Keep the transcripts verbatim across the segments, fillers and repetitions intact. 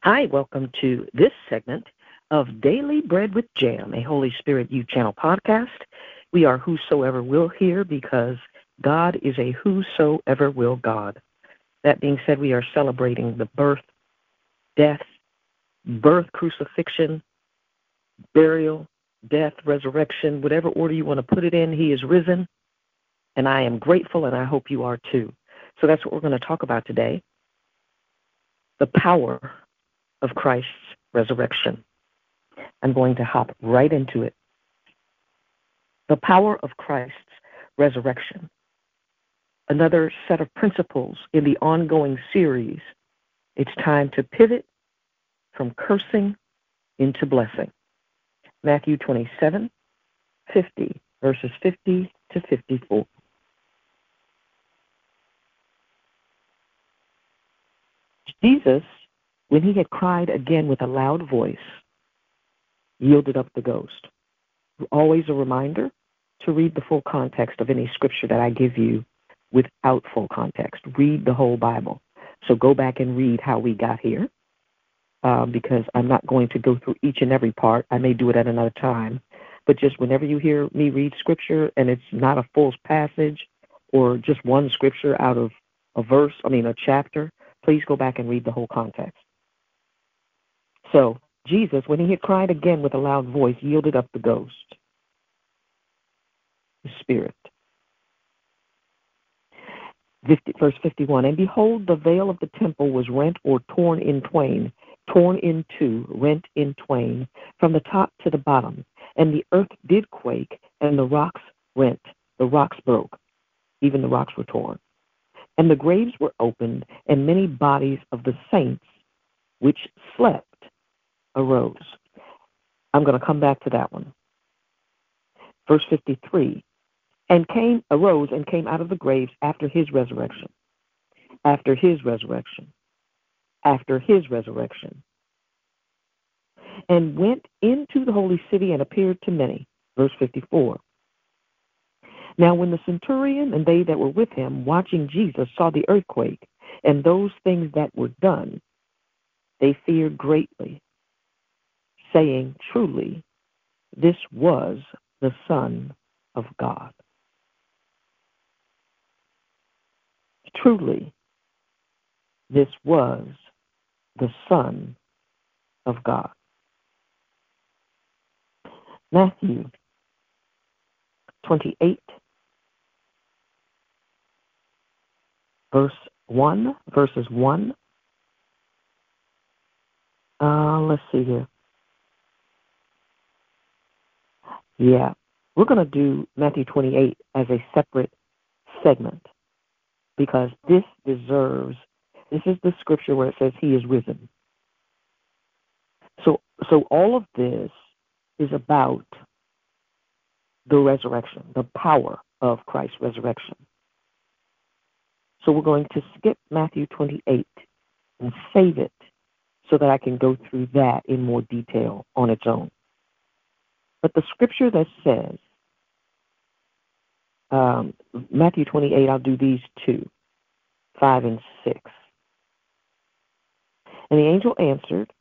Hi, welcome to this segment of Daily Bread with Jam, a Holy Spirit U Channel podcast. We are whosoever will here because God is a whosoever will God. That being said, we are celebrating the birth, death, birth, crucifixion, burial, death, resurrection, whatever order you want to put it in. He is risen, and I am grateful, and I hope you are too. So that's what we're going to talk about today, the power of Christ's resurrection. I'm going to hop right into it. The power of Christ's resurrection. Another set of principles in the ongoing series. It's time to pivot from cursing into blessing. Matthew twenty-seven, fifty, verses fifty to fifty-four. Jesus, when he had cried again with a loud voice, yielded up the ghost. Always a reminder to read the full context of any scripture that I give you without full context. Read the whole Bible. So go back and read how we got here, uh, because I'm not going to go through each and every part. I may do it at another time. But just whenever you hear me read scripture and it's not a full passage or just one scripture out of a verse, I mean a chapter, please go back and read the whole context. So Jesus, when he had cried again with a loud voice, yielded up the ghost, the spirit. fifty, verse fifty-one, and behold, the veil of the temple was rent or torn in twain, torn in two, rent in twain, from the top to the bottom. And the earth did quake, and the rocks rent, the rocks broke, even the rocks were torn. And the graves were opened, and many bodies of the saints which slept arose. I'm going to come back to that one. Verse fifty-three, and came, arose and came out of the graves after his resurrection, after his resurrection, after his resurrection, and went into the holy city and appeared to many. Verse fifty-four. Now when the centurion and they that were with him watching Jesus saw the earthquake and those things that were done, they feared greatly, saying, truly, this was the Son of God. Truly, this was the Son of God. Matthew twenty-eight, verse one, verses one. Uh, let's see here. Yeah, we're going to do Matthew twenty-eight as a separate segment because this deserves, this is the scripture where it says he is risen. So, so all of this is about the resurrection, the power of Christ's resurrection. So we're going to skip Matthew twenty-eight and save it so that I can go through that in more detail on its own. But the scripture that says, um, Matthew twenty-eight, I'll do these two, five and six. And the angel answered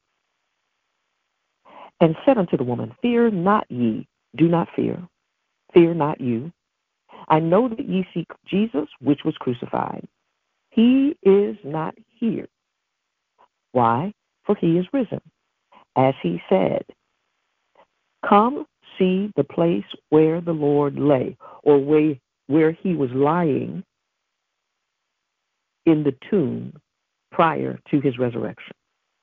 and said unto the woman, fear not ye, do not fear, fear not you. I know that ye seek Jesus, which was crucified. He is not here. Why? For he is risen, as he said. Come see the place where the Lord lay, or where, where he was lying in the tomb prior to his resurrection.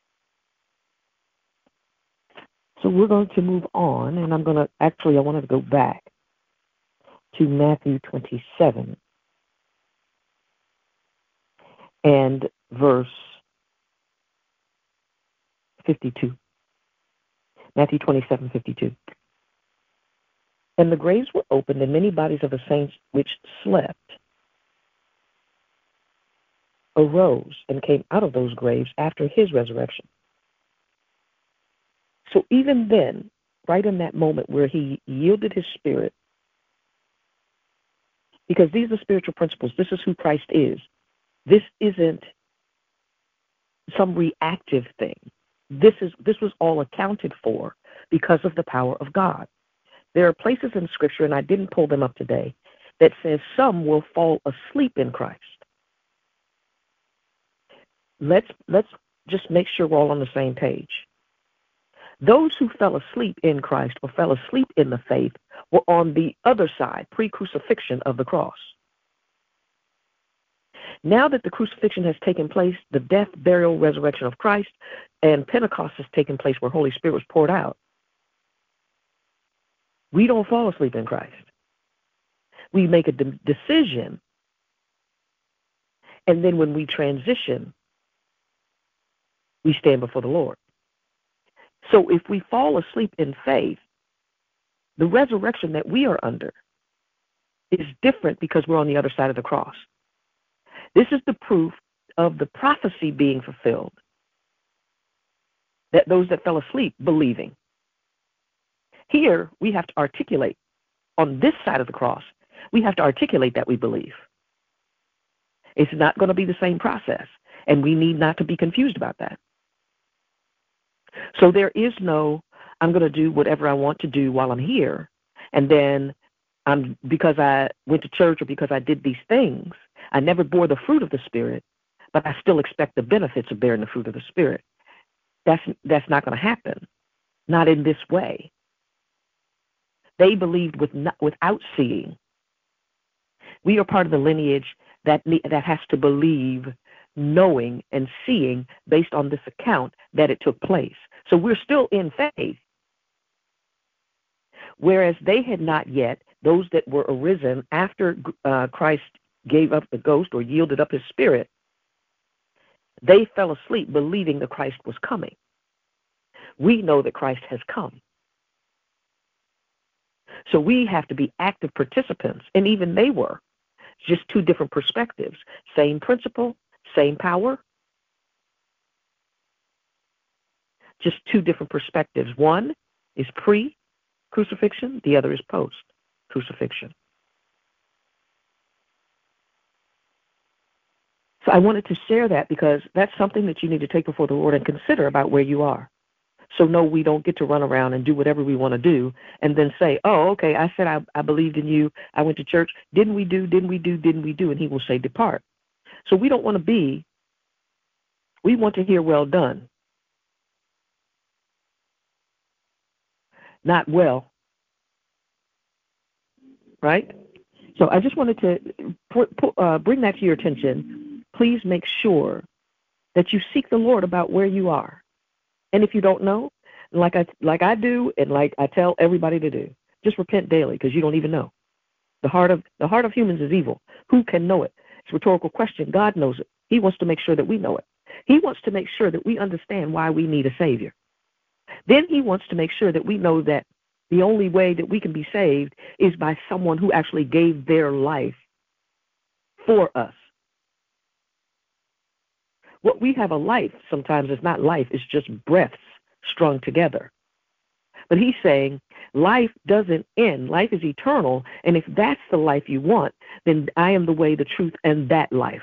So we're going to move on, and I'm going to, actually, I wanted to go back to Matthew twenty-seven and verse fifty-two. Matthew twenty-seven, fifty-two. And the graves were opened, and many bodies of the saints which slept arose and came out of those graves after his resurrection. So even then, right in that moment where he yielded his spirit, because these are spiritual principles, this is who Christ is. This isn't some reactive thing. This is this was all accounted for because of the power of God. There are places in Scripture, and I didn't pull them up today, that says some will fall asleep in Christ. Let's let's just make sure we're all on the same page. Those who fell asleep in Christ or fell asleep in the faith were on the other side, pre-crucifixion of the cross. Now that the crucifixion has taken place, the death, burial, resurrection of Christ, and Pentecost has taken place where Holy Spirit was poured out, we don't fall asleep in Christ. We make a de- decision, and then when we transition, we stand before the Lord. So if we fall asleep in faith, the resurrection that we are under is different because we're on the other side of the cross. This is the proof of the prophecy being fulfilled, that those that fell asleep believing. Here, we have to articulate, on this side of the cross, we have to articulate that we believe. It's not going to be the same process, and we need not to be confused about that. So there is no, I'm going to do whatever I want to do while I'm here, and then I'm because I went to church or because I did these things, I never bore the fruit of the Spirit, but I still expect the benefits of bearing the fruit of the Spirit. That's that's not going to happen, not in this way. They believed with not, without seeing. We are part of the lineage that that has to believe, knowing, and seeing based on this account that it took place. So we're still in faith. Whereas they had not yet, those that were arisen after uh, Christ gave up the ghost or yielded up his spirit, they fell asleep believing that Christ was coming. We know that Christ has come. So we have to be active participants, and even they were. Just two different perspectives. Same principle, same power. Just two different perspectives. One is pre-crucifixion, the other is post-crucifixion. So I wanted to share that because that's something that you need to take before the Lord and consider about where you are. So no, we don't get to run around and do whatever we want to do and then say, oh, okay, I said I, I believed in you. I went to church. Didn't we do, didn't we do, didn't we do? And he will say, depart. So we don't want to be, we want to hear well done. Not well. Right? So I just wanted to put, put, uh, bring that to your attention. Please make sure that you seek the Lord about where you are. And if you don't know, like I like I do, and like I tell everybody to do, just repent daily because you don't even know. The heart of the heart of humans is evil. Who can know it? It's a rhetorical question. God knows it. He wants to make sure that we know it. He wants to make sure that we understand why we need a Savior. Then he wants to make sure that we know that the only way that we can be saved is by someone who actually gave their life for us. What we have a life sometimes is not life, it's just breaths strung together. But he's saying life doesn't end. Life is eternal. And if that's the life you want, then I am the way, the truth, and that life.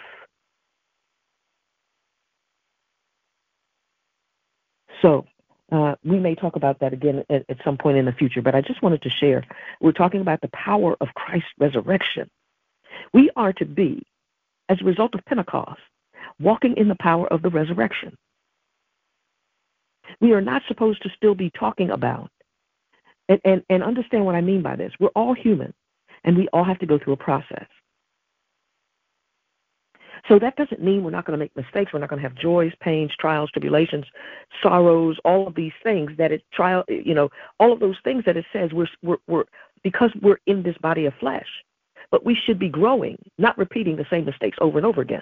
So uh, we may talk about that again at, at some point in the future, but I just wanted to share. We're talking about the power of Christ's resurrection. We are to be, as a result of Pentecost, walking in the power of the resurrection. We are not supposed to still be talking about, and, and, and understand what I mean by this. We're all human, and we all have to go through a process. So that doesn't mean we're not going to make mistakes. We're not going to have joys, pains, trials, tribulations, sorrows, all of these things that it trial, you know, all of those things that it says we're, we're, we're because we're in this body of flesh. But we should be growing, not repeating the same mistakes over and over again.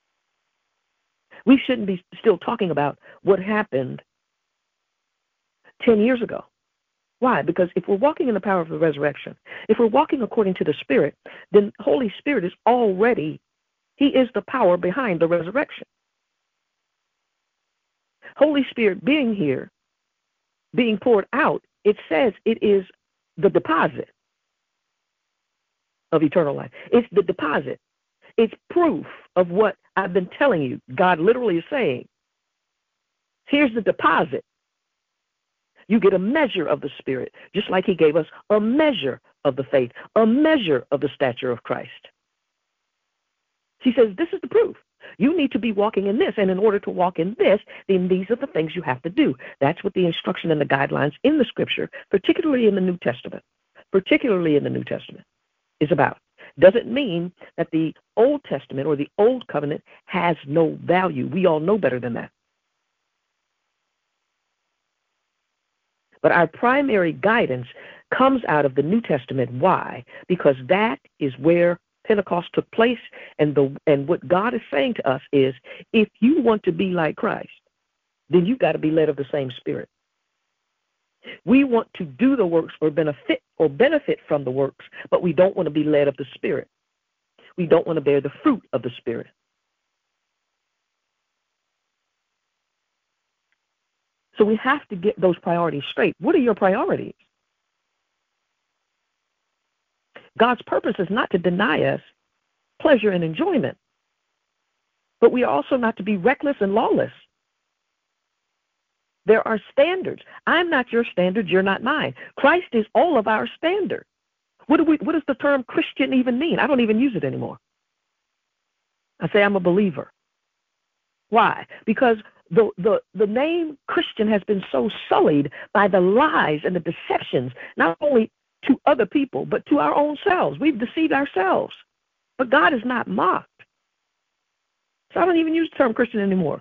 We shouldn't be still talking about what happened ten years ago. Why? Because if we're walking in the power of the resurrection, if we're walking according to the Spirit, then Holy Spirit is already, he is the power behind the resurrection. Holy Spirit being here, being poured out, it says it is the deposit of eternal life. It's the deposit. It's proof of what I've been telling you. God literally is saying, Here's the deposit. You get a measure of the Spirit, just like he gave us a measure of the faith, a measure of the stature of Christ. He says, this is the proof. You need to be walking in this, and in order to walk in this, then these are the things you have to do. That's what the instruction and the guidelines in the Scripture, particularly in the New Testament, particularly in the New Testament, is about. Doesn't mean that the Old Testament or the Old Covenant has no value. We all know better than that. But our primary guidance comes out of the New Testament. Why? Because that is where Pentecost took place, and the and what God is saying to us is, if you want to be like Christ, then you've got to be led of the same Spirit. We want to do the works or benefit or benefit from the works, but we don't want to be led of the Spirit. We don't want to bear the fruit of the Spirit. So we have to get those priorities straight. What are your priorities? God's purpose is not to deny us pleasure and enjoyment, but we are also not to be reckless and lawless. There are standards. I'm not your standard. You're not mine. Christ is all of our standard. What do we? What does the term Christian even mean? I don't even use it anymore. I say I'm a believer. Why? Because the, the, the name Christian has been so sullied by the lies and the deceptions, not only to other people, but to our own selves. We've deceived ourselves. But God is not mocked. So I don't even use the term Christian anymore.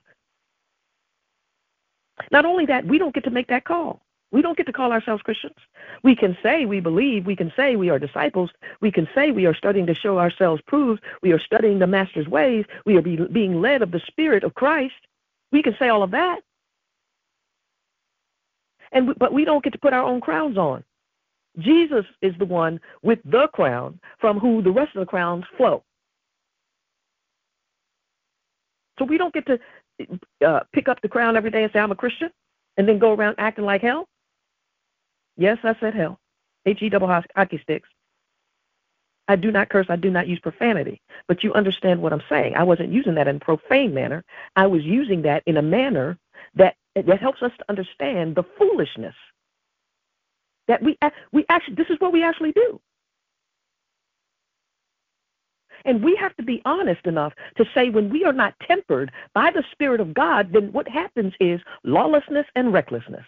Not only that, we don't get to make that call. We don't get to call ourselves Christians. We can say we believe. We can say we are disciples. We can say we are studying to show ourselves proved. We are studying the Master's ways. We are be, being led of the Spirit of Christ. We can say all of that. And But we don't get to put our own crowns on. Jesus is the one with the crown from who the rest of the crowns flow. So we don't get to uh, pick up the crown every day and say, I'm a Christian, and then go around acting like hell. Yes, I said hell. H E double hockey sticks. I do not curse. I do not use profanity. But you understand what I'm saying. I wasn't using that in a profane manner. I was using that in a manner that, that helps us to understand the foolishness that we we actually, this is what we actually do. And we have to be honest enough to say when we are not tempered by the Spirit of God, then what happens is lawlessness and recklessness.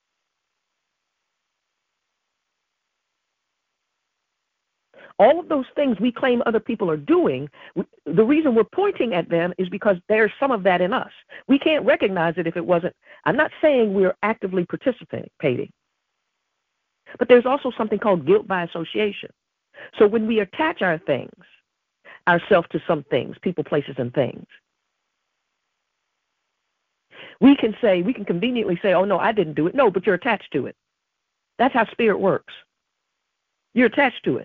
All of those things we claim other people are doing, the reason we're pointing at them is because there's some of that in us. We can't recognize it if it wasn't. I'm not saying we're actively participating, but there's also something called guilt by association. So when we attach our things, ourselves to some things, people, places, and things, we can say, we can conveniently say, oh, no, I didn't do it. No, but you're attached to it. That's how spirit works. You're attached to it.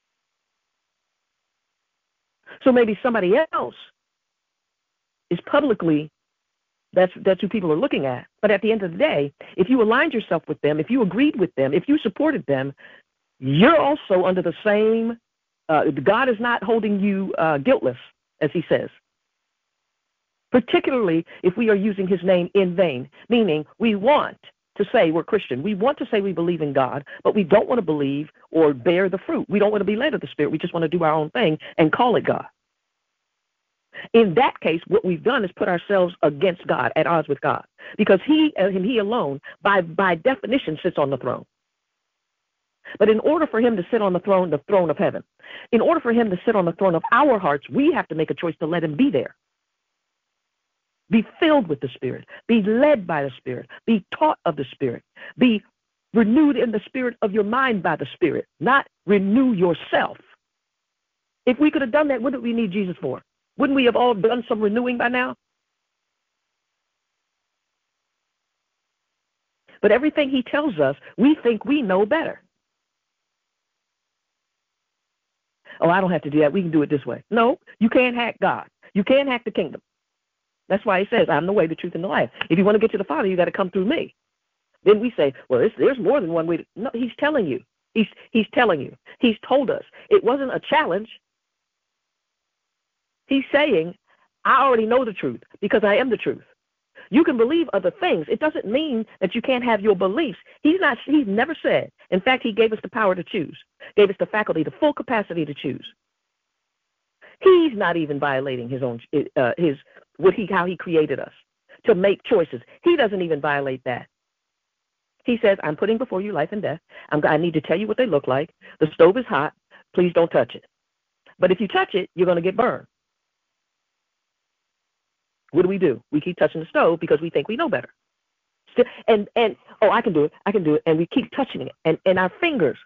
So maybe somebody else is publicly, that's that's who people are looking at. But at the end of the day, if you aligned yourself with them, if you agreed with them, if you supported them, you're also under the same, uh, God is not holding you uh, guiltless, as he says. Particularly if we are using his name in vain, meaning we want to say we're Christian. We want to say we believe in God, but we don't want to believe or bear the fruit. We don't want to be led of the Spirit. We just want to do our own thing and call it God. In that case, what we've done is put ourselves against God, at odds with God, because he and he alone, by, by definition, sits on the throne. But in order for him to sit on the throne, the throne of heaven, in order for him to sit on the throne of our hearts, we have to make a choice to let him be there. Be filled with the Spirit. Be led by the Spirit. Be taught of the Spirit. Be renewed in the spirit of your mind by the Spirit, not renew yourself. If we could have done that, what did we need Jesus for? Wouldn't we have all done some renewing by now? But everything he tells us, we think we know better. Oh, I don't have to do that. We can do it this way. No, you can't hack God. You can't hack the kingdom. That's why he says, I'm the way, the truth, and the life. If you want to get to the Father, you got to come through me. Then we say, well, there's, there's more than one way. To... No, he's telling you. He's, he's telling you. He's told us. It wasn't a challenge. He's saying, I already know the truth because I am the truth. You can believe other things. It doesn't mean that you can't have your beliefs. He's not. He's never said. In fact, he gave us the power to choose, gave us the faculty, the full capacity to choose. He's not even violating his own, uh, his what he how he created us to make choices. He doesn't even violate that. He says, "I'm putting before you life and death. I'm, I need to tell you what they look like. The stove is hot. Please don't touch it. But if you touch it, you're going to get burned." What do we do? We keep touching the stove because we think we know better. Still, and, and, oh, I can do it, I can do it, and we keep touching it, and, and our fingers.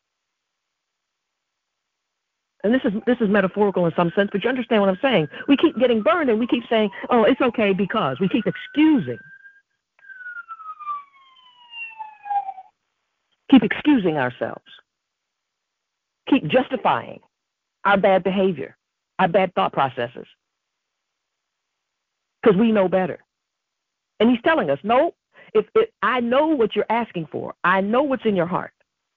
And this is this is metaphorical in some sense, but you understand what I'm saying. We keep getting burned, and we keep saying, oh, it's okay because. We keep excusing. Keep excusing ourselves. Keep justifying our bad behavior, our bad thought processes. Because we know better. And he's telling us, no, if, if I know what you're asking for. I know what's in your heart.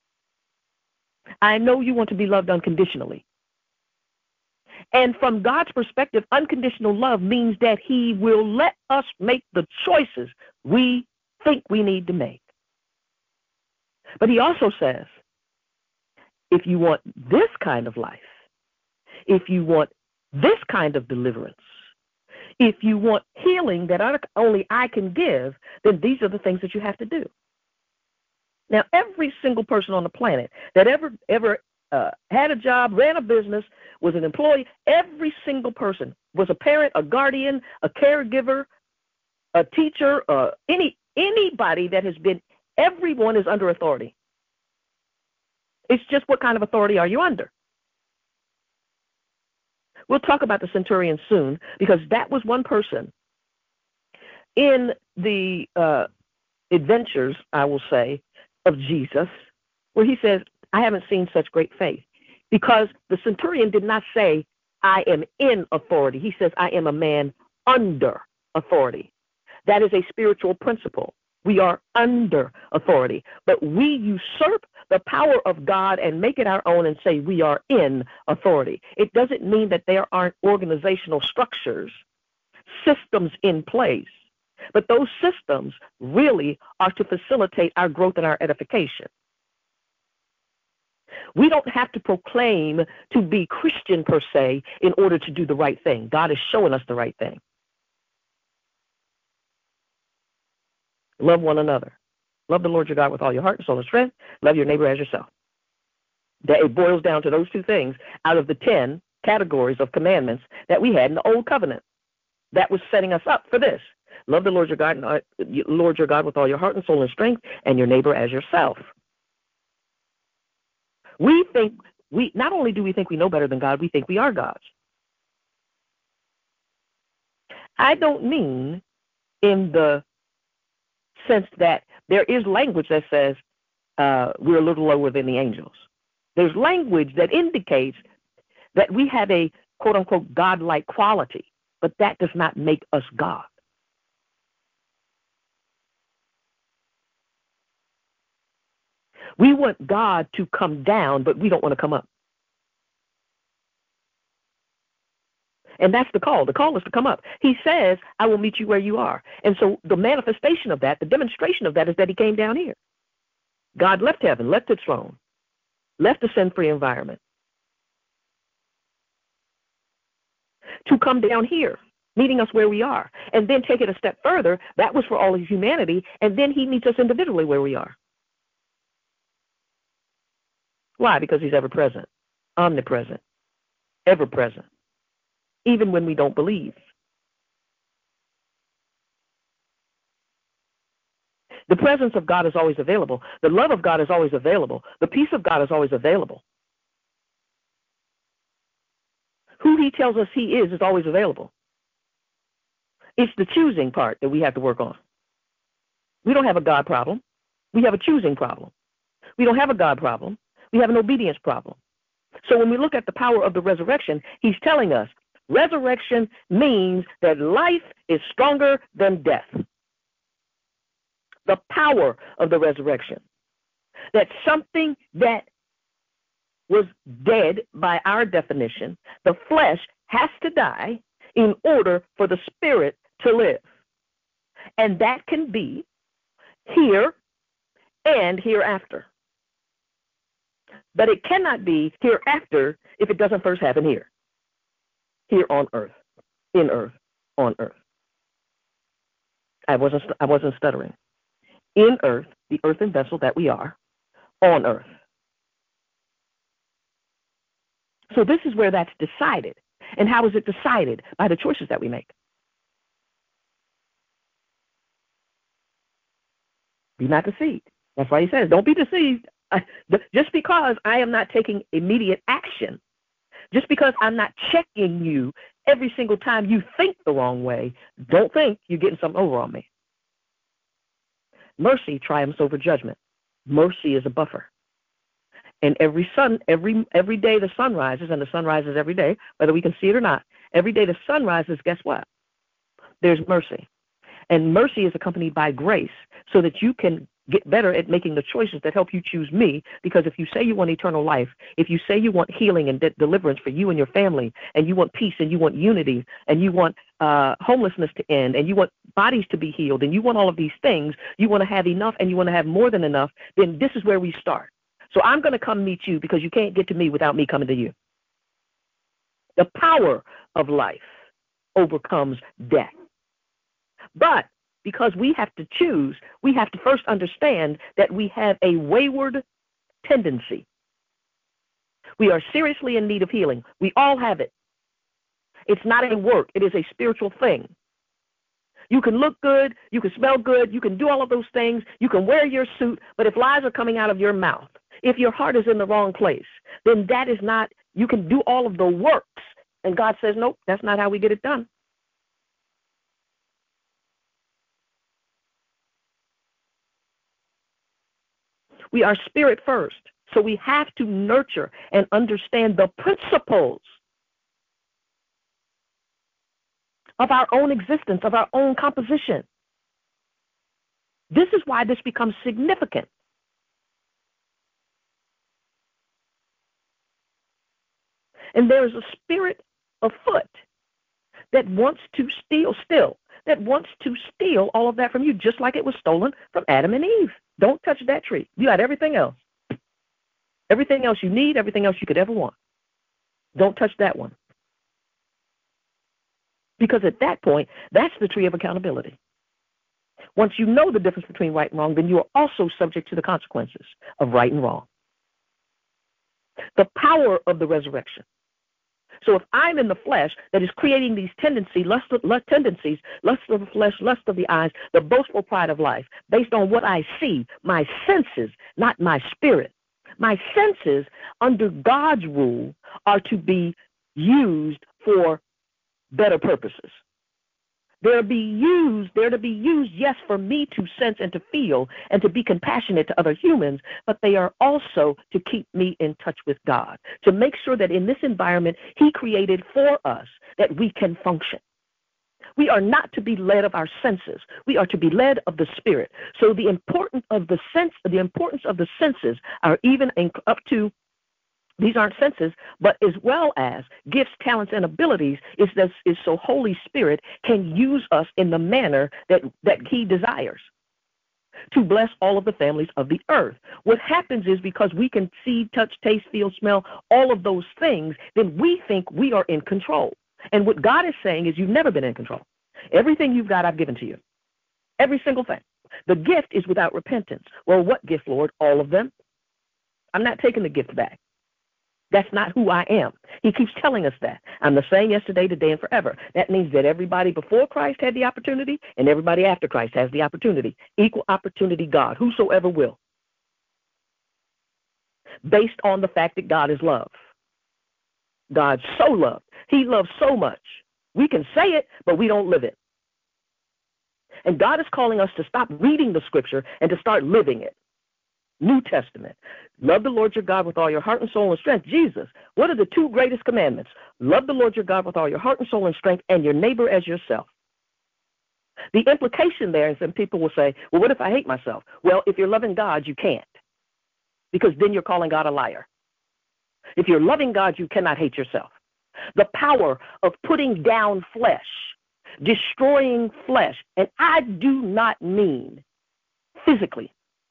I know you want to be loved unconditionally. And from God's perspective, unconditional love means that he will let us make the choices we think we need to make. But he also says, if you want this kind of life, if you want this kind of deliverance, if you want healing that only I can give, then these are the things that you have to do. Now, every single person on the planet that ever ever uh, had a job, ran a business, was an employee, every single person was a parent, a guardian, a caregiver, a teacher, uh, any anybody that has been, everyone is under authority. It's just what kind of authority are you under? We'll talk about the centurion soon, because that was one person in the uh, adventures, I will say, of Jesus, where he says, I haven't seen such great faith. Because the centurion did not say, I am in authority. He says, I am a man under authority. That is a spiritual principle. We are under authority. But we usurp the power of God and make it our own and say we are in authority. It doesn't mean that there aren't organizational structures, systems in place. But those systems really are to facilitate our growth and our edification. We don't have to proclaim to be Christian per se in order to do the right thing. God is showing us the right thing. Love one another. Love the Lord your God with all your heart, soul, and strength. Love your neighbor as yourself. That it boils down to those two things out of the ten categories of commandments that we had in the Old Covenant. That was setting us up for this. Love the Lord your God, uh, Lord your God with all your heart and soul and strength, and your neighbor as yourself. We think we not only do we think we know better than God, we think we are gods. I don't mean in the sense that there is language that says uh, we're a little lower than the angels. There's language that indicates that we have a quote-unquote God-like quality, but that does not make us God. We want God to come down, but we don't want to come up. And that's the call. The call is to come up. He says, I will meet you where you are. And so the manifestation of that, the demonstration of that is that he came down here. God left heaven, left its throne, left a sin-free environment to come down here, meeting us where we are, and then take it a step further. That was for all of humanity, and then he meets us individually where we are. Why? Because he's ever present, omnipresent, ever present, even when we don't believe. The presence of God is always available. The love of God is always available. The peace of God is always available. Who he tells us he is is always available. It's the choosing part that we have to work on. We don't have a God problem. We have a choosing problem. We don't have a God problem. We have an obedience problem. So when we look at the power of the resurrection, he's telling us resurrection means that life is stronger than death. The power of the resurrection. That something that was dead by our definition, the flesh has to die in order for the spirit to live. And that can be here and hereafter. But it cannot be hereafter if it doesn't first happen here. Here on earth, in earth, on earth. I wasn't I wasn't stuttering. In earth, the earthen vessel that we are, on earth. So this is where that's decided. And how is it decided? By the choices that we make. Be not deceived. That's why he says, don't be deceived. I, just because I am not taking immediate action, just because I'm not checking you every single time you think the wrong way, don't think you're getting something over on me. Mercy triumphs over judgment. Mercy is a buffer. And every sun, every every day the sun rises, and the sun rises every day, whether we can see it or not. Every day the sun rises, guess what? There's mercy. And mercy is accompanied by grace so that you can get better at making the choices that help you choose me. Because if you say you want eternal life, if you say you want healing and de- deliverance for you and your family, and you want peace and you want unity, and you want uh, homelessness to end, and you want bodies to be healed, and you want all of these things, you want to have enough and you want to have more than enough, then this is where we start. So I'm going to come meet you because you can't get to me without me coming to you. The power of life overcomes death. But because we have to choose, we have to first understand that we have a wayward tendency. We are seriously in need of healing. We all have it. It's not a work. It is a spiritual thing. You can look good. You can smell good. You can do all of those things. You can wear your suit. But if lies are coming out of your mouth, if your heart is in the wrong place, then that is not, you can do all of the works. And God says, nope, that's not how we get it done. We are spirit first, so we have to nurture and understand the principles of our own existence, of our own composition. This is why this becomes significant. And there is a spirit afoot that wants to steal still, that wants to steal all of that from you, just like it was stolen from Adam and Eve. Don't touch that tree. You got everything else. Everything else you need, everything else you could ever want. Don't touch that one. Because at that point, that's the tree of accountability. Once you know the difference between right and wrong, then you are also subject to the consequences of right and wrong. The power of the resurrection. So if I'm in the flesh that is creating these tendencies, lust of, lust tendencies, lust of the flesh, lust of the eyes, the boastful pride of life, based on what I see, my senses, not my spirit. My senses, under God's rule, are to be used for better purposes. They're to be used, they're to be used, yes, for me to sense and to feel and to be compassionate to other humans, but they are also to keep me in touch with God, to make sure that in this environment He created for us that we can function. We are not to be led of our senses. We are to be led of the Spirit. So the importance of the sense, the importance of the senses are even in, up to. These aren't senses, but as well as gifts, talents, and abilities is that is so Holy Spirit can use us in the manner that, that He desires to bless all of the families of the earth. What happens is because we can see, touch, taste, feel, smell, all of those things, then we think we are in control. And what God is saying is you've never been in control. Everything you've got, I've given to you. Every single thing. The gift is without repentance. Well, what gift, Lord? All of them. I'm not taking the gift back. That's not who I am. He keeps telling us that. I'm the same yesterday, today, and forever. That means that everybody before Christ had the opportunity, and everybody after Christ has the opportunity. Equal opportunity God, whosoever will. Based on the fact that God is love. God so loved. He loves so much. We can say it, but we don't live it. And God is calling us to stop reading the scripture and to start living it. New Testament. Love the Lord your God with all your heart and soul and strength. Jesus, what are the two greatest commandments? Love the Lord your God with all your heart and soul and strength, and your neighbor as yourself. The implication there is that people will say, well, what if I hate myself? Well, if you're loving God, you can't, because then you're calling God a liar. If you're loving God, you cannot hate yourself. The power of putting down flesh destroying flesh. And I do not mean physically.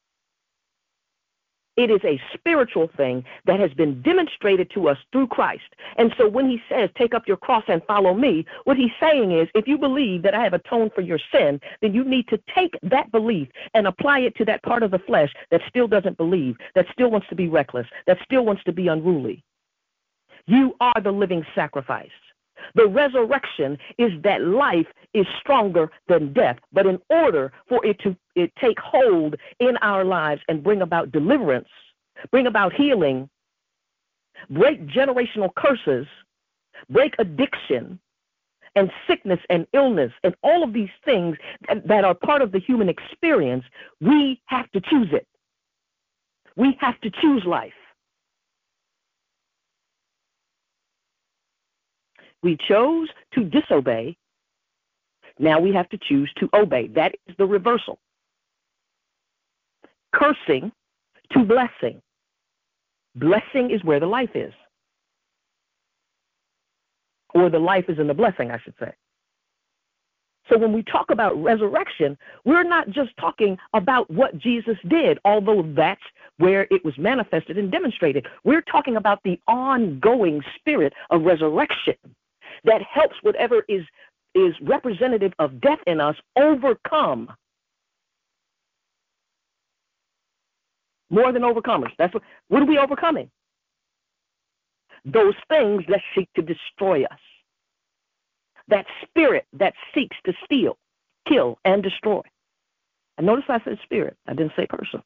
It is a spiritual thing that has been demonstrated to us through Christ. And so when he says, take up your cross and follow me, what he's saying is, if you believe that I have atoned for your sin, then you need to take that belief and apply it to that part of the flesh that still doesn't believe, that still wants to be reckless, that still wants to be unruly. You are the living sacrifice. The resurrection is that life is stronger than death. But in order for it to it take hold in our lives and bring about deliverance, bring about healing, break generational curses, break addiction and sickness and illness and all of these things that, that are part of the human experience, we have to choose it. We have to choose life. We chose to disobey. Now we have to choose to obey. That is the reversal. Cursing to blessing. Blessing is where the life is. Or the life is in the blessing, I should say. So when we talk about resurrection, we're not just talking about what Jesus did, although that's where it was manifested and demonstrated. We're talking about the ongoing spirit of resurrection that helps whatever is, is representative of death in us overcome. More than overcomers. That's what, what are we overcoming? Those things that seek to destroy us. That spirit that seeks to steal, kill, and destroy. And notice I said spirit. I didn't say person.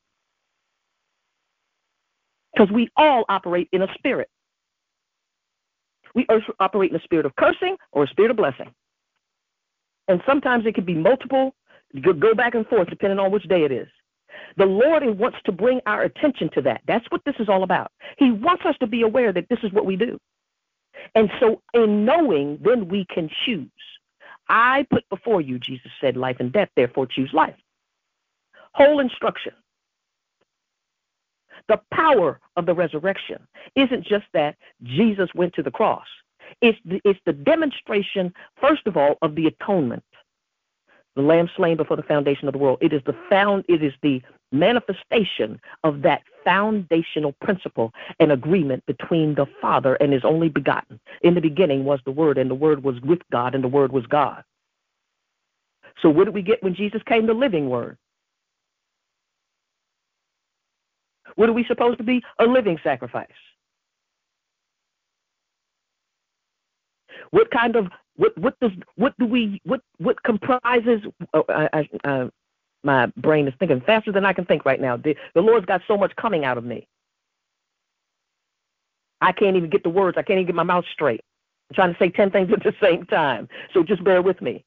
Because we all operate in a spirit. We operate in a spirit of cursing or a spirit of blessing. And sometimes it could be multiple, go back and forth depending on which day it is. The Lord wants to bring our attention to that. That's what this is all about. He wants us to be aware that this is what we do. And so in knowing, then we can choose. I put before you, Jesus said, life and death, therefore choose life. Whole instruction. The power of the resurrection isn't just that Jesus went to the cross. It's the, it's the demonstration, first of all, of the atonement. The lamb slain before the foundation of the world. It is the found, it is the manifestation of that foundational principle and agreement between the Father and his only begotten. In the beginning was the Word, and the Word was with God, and the Word was God. So what did we get when Jesus came? The living Word. What are we supposed to be? A living sacrifice. What kind of what what does what do we what what comprises? Oh, I, I, uh, my brain is thinking faster than I can think right now. The, the Lord's got so much coming out of me. I can't even get the words. I can't even get my mouth straight. I'm trying to say ten things at the same time. So just bear with me.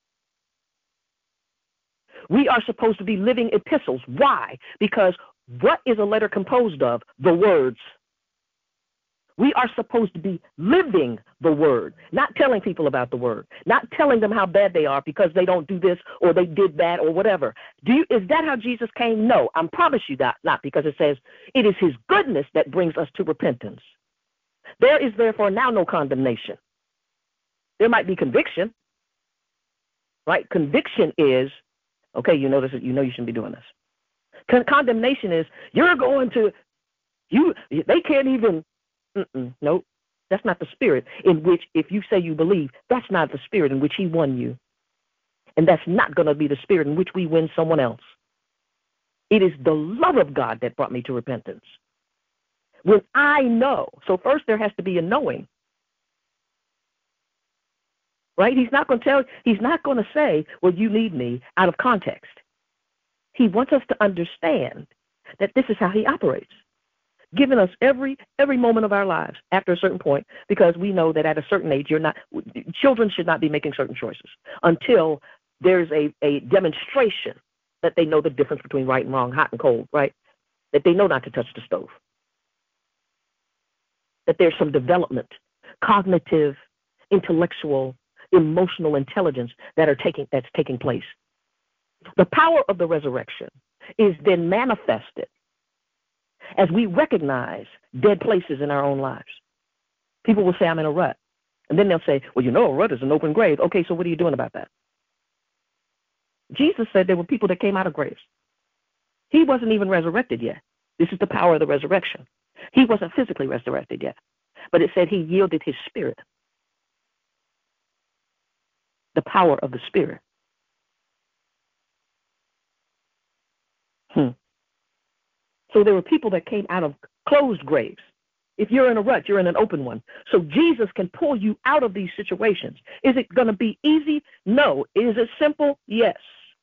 We are supposed to be living epistles. Why? Because what is a letter composed of? The words. We are supposed to be living the word, not telling people about the word, not telling them how bad they are because they don't do this or they did that or whatever. Do you, is that how Jesus came? No, I promise you that not, because it says it is his goodness that brings us to repentance. There is therefore now no condemnation. There might be conviction, right? Conviction is, okay, you know this, you know you shouldn't be doing this. Con- condemnation is you're going to, you. They can't even. Mm-mm, nope, that's not the spirit in which, if you say you believe, that's not the spirit in which he won you. And that's not going to be the spirit in which we win someone else. It is the love of God that brought me to repentance. When I know, so first there has to be a knowing. Right? He's not going to tell, he's not going to say, well, you need me out of context. He wants us to understand that this is how he operates. Given us every every moment of our lives after a certain point, because we know that at a certain age, you're not children should not be making certain choices until there's a, a demonstration that they know the difference between right and wrong, hot and cold, right? That they know not to touch the stove. That there's some development, cognitive, intellectual, emotional intelligence that are taking that's taking place. The power of the resurrection is then manifested as we recognize dead places in our own lives. People will say, I'm in a rut. And then they'll say, well, you know, a rut is an open grave. Okay, so what are you doing about that? Jesus said there were people that came out of graves. He wasn't even resurrected yet. This is the power of the resurrection. He wasn't physically resurrected yet, but it said he yielded his spirit, the power of the spirit. Hmm. So there were people that came out of closed graves. If you're in a rut, you're in an open one. So Jesus can pull you out of these situations. Is it going to be easy? No. Is it simple? Yes.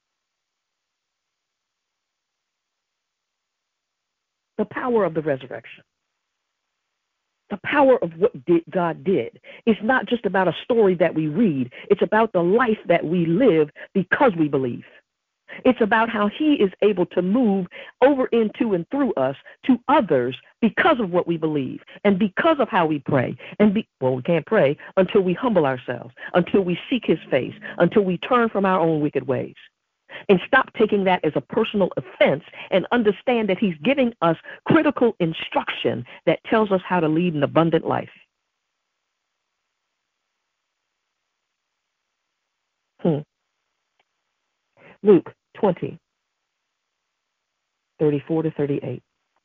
The power of the resurrection. The power of what did God did. It's not just about a story that we read. It's about the life that we live because we believe. It's about how he is able to move over into and through us to others because of what we believe and because of how we pray. And be, well, we can't pray until we humble ourselves, until we seek his face, until we turn from our own wicked ways. And stop taking that as a personal offense and understand that he's giving us critical instruction that tells us how to lead an abundant life. Hmm. Luke twenty, thirty-four to thirty-eight.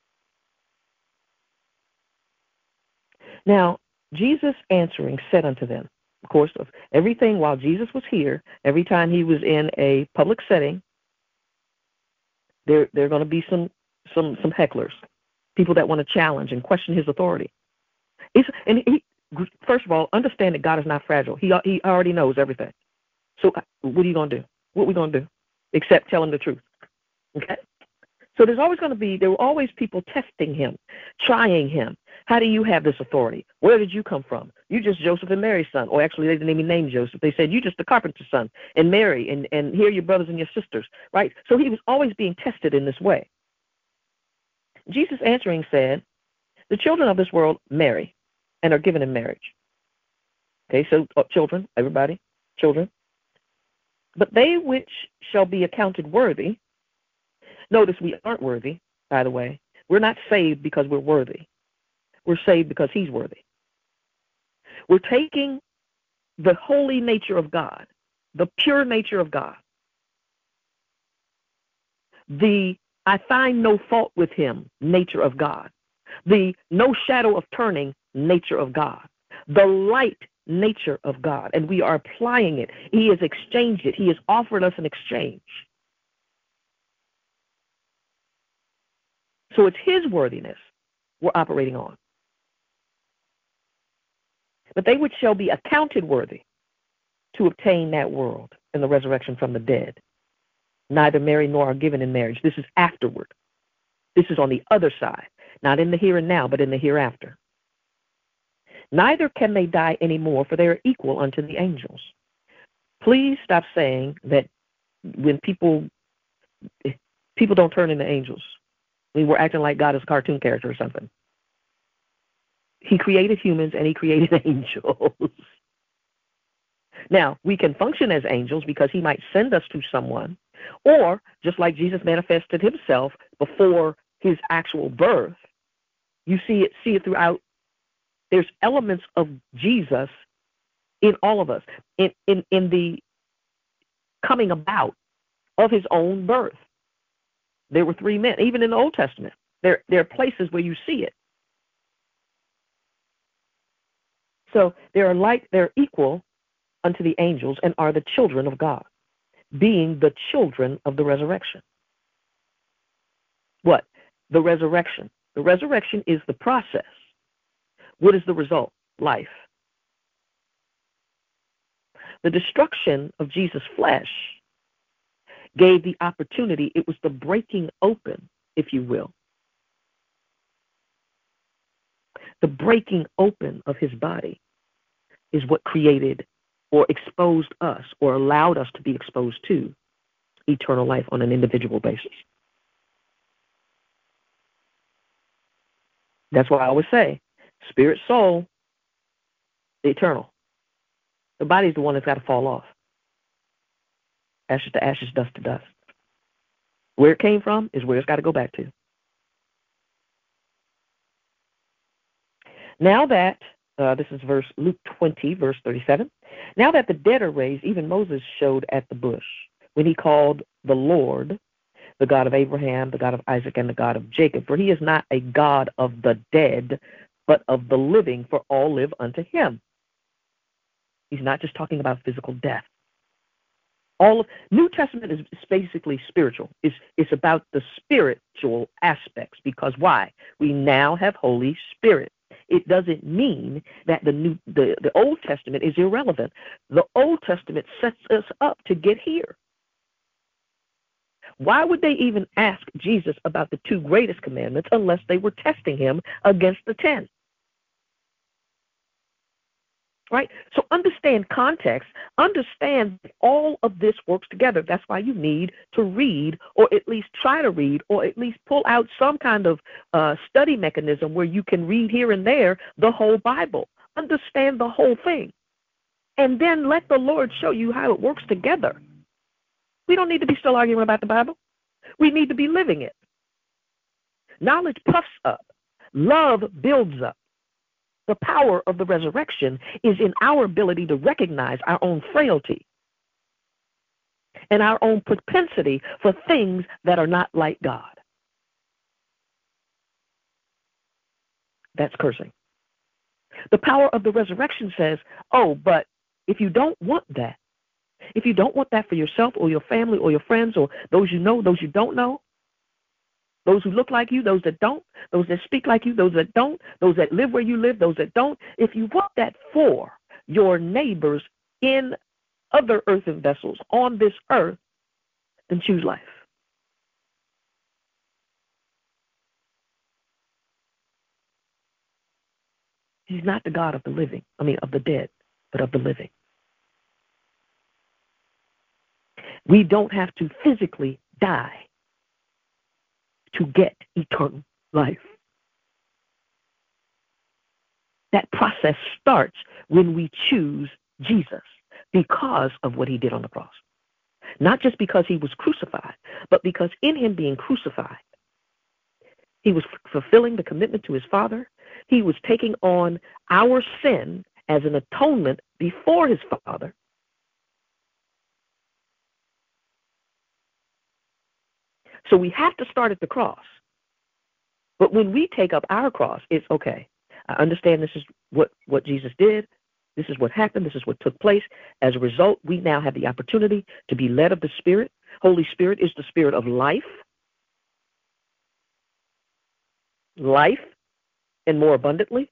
Now, Jesus answering said unto them, of course, of everything while Jesus was here, every time he was in a public setting, there there are going to be some some some hecklers, people that want to challenge and question his authority. It's, and he, first of all, understand that God is not fragile. He he already knows everything. So what are you going to do? What are we going to do? Except tell him the truth. Okay? So there's always going to be, there were always people testing him, trying him. How do you have this authority? Where did you come from? You just Joseph and Mary's son. Or actually, they didn't even name Joseph. They said, you just the carpenter's son. And Mary, and, and here are your brothers and your sisters. Right? So he was always being tested in this way. Jesus answering said, the children of this world marry and are given in marriage. Okay, so uh, children, everybody, children. But they which shall be accounted worthy, notice we aren't worthy, by the way. We're not saved because we're worthy. We're saved because he's worthy. We're taking the holy nature of God, the pure nature of God, the I find no fault with him nature of God, the no shadow of turning nature of God, the light nature of God, and we are applying it. He has exchanged it. He has offered us an exchange. So it's his worthiness we're operating on. But they which shall be accounted worthy to obtain that world and the resurrection from the dead, neither marry nor are given in marriage. This is afterward. This is on the other side, not in the here and now, but in the hereafter. Neither can they die anymore, for they are equal unto the angels. Please stop saying that when people people don't turn into angels. I mean, we're acting like God is a cartoon character or something. He created humans and he created angels. Now, we can function as angels because he might send us to someone, or just like Jesus manifested himself before his actual birth, you see it see it throughout. There's elements of Jesus in all of us, in, in, in the coming about of his own birth. There were three men, even in the Old Testament. There, there are places where you see it. So they are like, they're equal unto the angels and are the children of God, being the children of the resurrection. What? The resurrection. The resurrection is the process. What is the result? Life. The destruction of Jesus' flesh gave the opportunity. It was the breaking open, if you will. The breaking open of his body is what created or exposed us or allowed us to be exposed to eternal life on an individual basis. That's why I always say, spirit, soul, the eternal. The body's the one that's got to fall off. Ashes to ashes, dust to dust. Where it came from is where it's got to go back to. Now that Uh, this is verse Luke twenty, verse thirty-seven. Now that the dead are raised, even Moses showed at the bush when he called the Lord, the God of Abraham, the God of Isaac, and the God of Jacob. For he is not a God of the dead, but of the living, for all live unto him. He's not just talking about physical death. All of New Testament is basically spiritual. It's, it's about the spiritual aspects, because why? We now have Holy Spirit. It doesn't mean that the new the, the Old Testament is irrelevant. The Old Testament sets us up to get here. Why would they even ask Jesus about the two greatest commandments unless they were testing him against the ten? Right? So understand context. Understand that all of this works together. That's why you need to read, or at least try to read, or at least pull out some kind of uh, study mechanism where you can read here and there the whole Bible. Understand the whole thing. And then let the Lord show you how it works together. We don't need to be still arguing about the Bible. We need to be living it. Knowledge puffs up. Love builds up. The power of the resurrection is in our ability to recognize our own frailty and our own propensity for things that are not like God. That's cursing. The power of the resurrection says, oh, but if you don't want that, if you don't want that for yourself or your family or your friends or those you know, those you don't know, those who look like you, those that don't, those that speak like you, those that don't, those that live where you live, those that don't. If you want that for your neighbors in other earthen vessels on this earth, then choose life. He's not the God of the living, I mean of the dead, but of the living. We don't have to physically die to get eternal life. That process starts when we choose Jesus because of what he did on the cross. Not just because he was crucified, but because in him being crucified, he was fulfilling the commitment to his Father. He was taking on our sin as an atonement before his Father. So we have to start at the cross. But when we take up our cross, it's okay. I understand this is what, what Jesus did. This is what happened. This is what took place. As a result, we now have the opportunity to be led of the Spirit. Holy Spirit is the Spirit of life. Life, and more abundantly.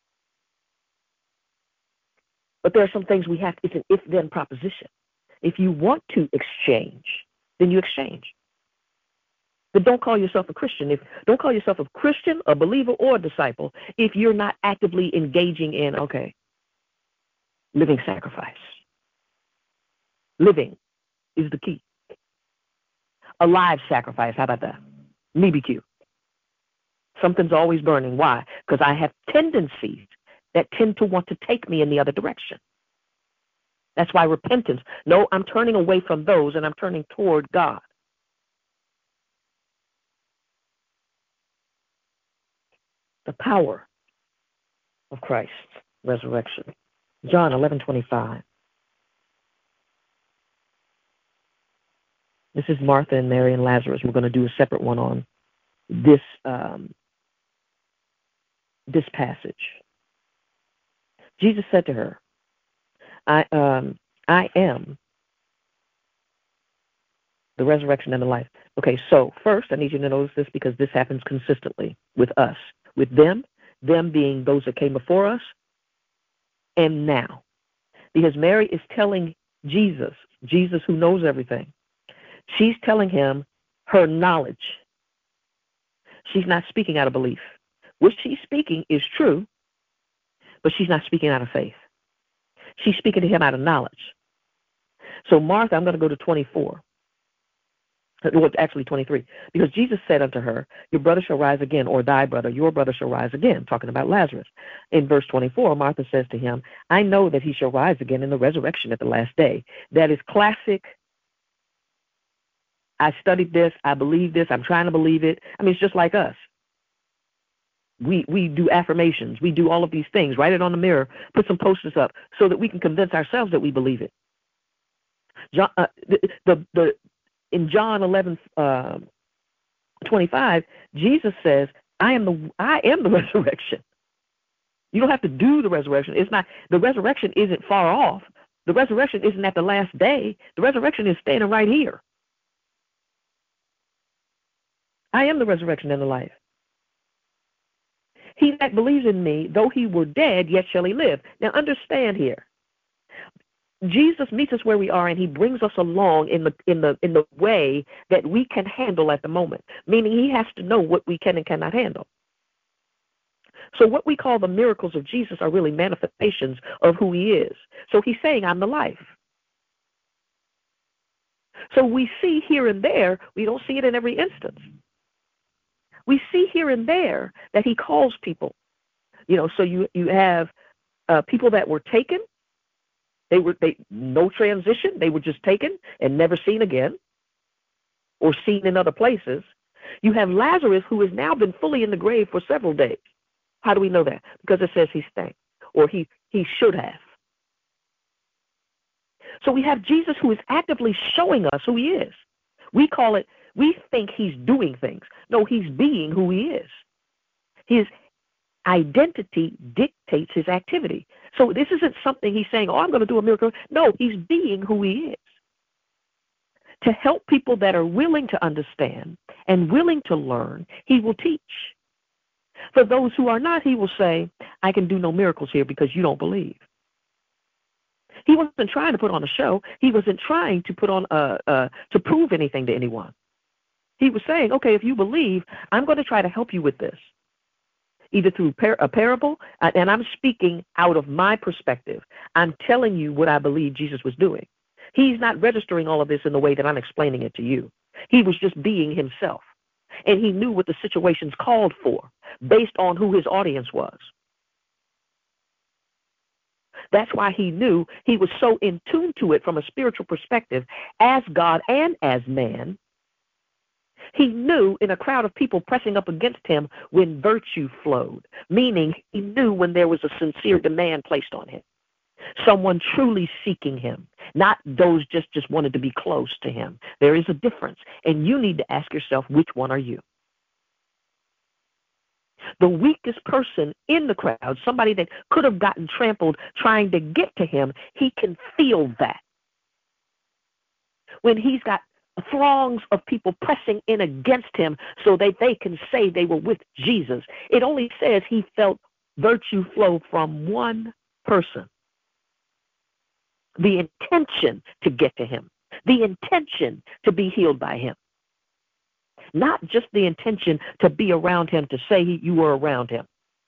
But there are some things we have, it's an if-then proposition. If you want to exchange, then you exchange. But don't call yourself a Christian. If don't call yourself a Christian, a believer, or a disciple if you're not actively engaging in, okay, living sacrifice. Living is the key. A live sacrifice, how about that? Me B Q. Something's always burning. Why? Because I have tendencies that tend to want to take me in the other direction. That's why repentance. No, I'm turning away from those and I'm turning toward God. The power of Christ's resurrection. John eleven twenty-five. This is Martha and Mary and Lazarus. We're going to do a separate one on this um, this passage. Jesus said to her, I um I am the resurrection and the life. Okay, so first I need you to notice this because this happens consistently with us. With them, them being those that came before us, and now. Because Mary is telling Jesus, Jesus who knows everything, she's telling him her knowledge. She's not speaking out of belief. What she's speaking is true, but she's not speaking out of faith. She's speaking to him out of knowledge. So Martha, I'm going to go to twenty-four. Well, actually twenty-three. Because Jesus said unto her, your brother shall rise again, or thy brother, your brother shall rise again, talking about Lazarus. In verse twenty-four, Martha says to him, I know that he shall rise again in the resurrection at the last day. That is classic. I studied this. I believe this. I'm trying to believe it. I mean, it's just like us. we, we do affirmations. We do all of these things. Write it on the mirror. Put some posters up so that we can convince ourselves that we believe it. John, uh, the, the, the, in John eleven, uh, twenty-five, Jesus says, I am the I am the resurrection. You don't have to do the resurrection. It's not the resurrection isn't far off. The resurrection isn't at the last day. The resurrection is standing right here. I am the resurrection and the life. He that believes in me, though he were dead, yet shall he live. Now understand here. Jesus meets us where we are, and he brings us along in the in the in the way that we can handle at the moment. Meaning, he has to know what we can and cannot handle. So, what we call the miracles of Jesus are really manifestations of who he is. So, he's saying, "I'm the life." So, we see here and there. We don't see it in every instance. We see here and there that he calls people. You know, so you you have uh, people that were taken. They were they no transition. They were just taken and never seen again, or seen in other places. You have Lazarus, who has now been fully in the grave for several days. How do we know that? Because it says he stank, or he he should have. So we have Jesus, who is actively showing us who he is. We call it. We think he's doing things. No, he's being who he is. His identity dictates his activity. So this isn't something he's saying, oh, I'm going to do a miracle. No, he's being who he is. To help people that are willing to understand and willing to learn, he will teach. For those who are not, he will say, I can do no miracles here because you don't believe. He wasn't trying to put on a show. He wasn't trying to put on a, a to prove anything to anyone. He was saying, okay, if you believe, I'm going to try to help you with this. Either through par- a parable, and I'm speaking out of my perspective. I'm telling you what I believe Jesus was doing. He's not registering all of this in the way that I'm explaining it to you. He was just being himself. And he knew what the situations called for based on who his audience was. That's why he knew he was so in tune to it from a spiritual perspective as God and as man. He knew in a crowd of people pressing up against him when virtue flowed, meaning he knew when there was a sincere demand placed on him, someone truly seeking him, not those just, just wanted to be close to him. There is a difference, and you need to ask yourself, which one are you? The weakest person in the crowd, somebody that could have gotten trampled trying to get to him, he can feel that. When he's got throngs of people pressing in against him so that they can say they were with Jesus, it only says he felt virtue flow from one person. The intention to get to him, the intention to be healed by him. Not just the intention to be around him, to say you were around him.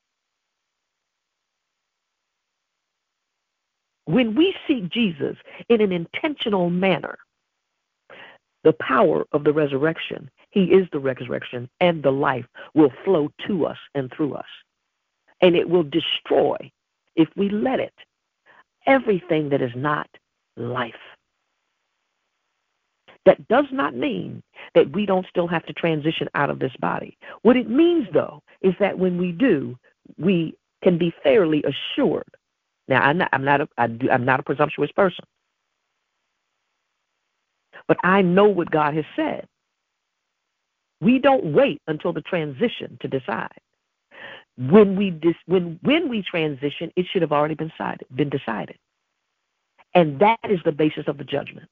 When we seek Jesus in an intentional manner, the power of the resurrection, he is the resurrection, and the life will flow to us and through us. And it will destroy, if we let it, everything that is not life. That does not mean that we don't still have to transition out of this body. What it means, though, is that when we do, we can be fairly assured. Now, I'm not, I'm not, a, I do, I'm not a presumptuous person, but I know what God has said. We don't wait until the transition to decide. When we dis, when when we transition, it should have already been decided, been decided, and that is the basis of the judgment.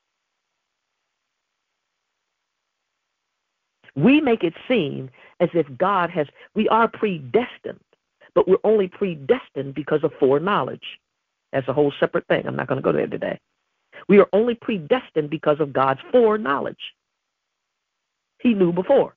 We make it seem as if God has, we are predestined, but we're only predestined because of foreknowledge. That's a whole separate thing. I'm not going to go there today. We are only predestined because of God's foreknowledge. He knew before.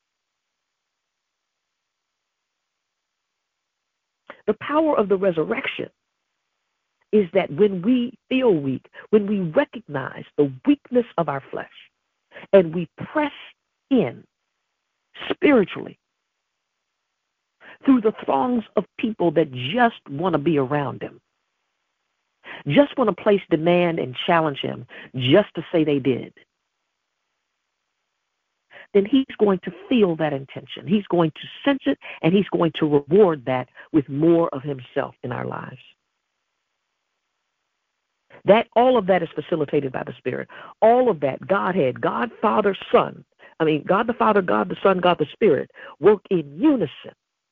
The power of the resurrection is that when we feel weak, when we recognize the weakness of our flesh, and we press in spiritually through the throngs of people that just want to be around him, just want to place demand and challenge him just to say they did. then he's going to feel that intention. He's going to sense it, and he's going to reward that with more of himself in our lives. That all of that is facilitated by the Spirit. All of that, Godhead, God, Father, Son. I mean, God the Father, God the Son, God the Spirit work in unison.